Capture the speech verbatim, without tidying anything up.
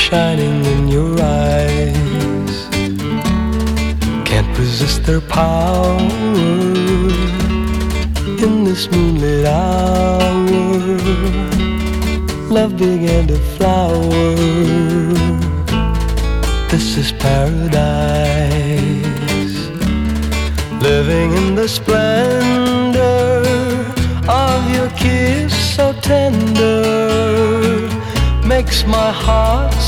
shining in your eyes. Can't resist their power in this moonlit hour. Love began to flower. This is paradise. Living in the splendor of your kiss so tender makes my heart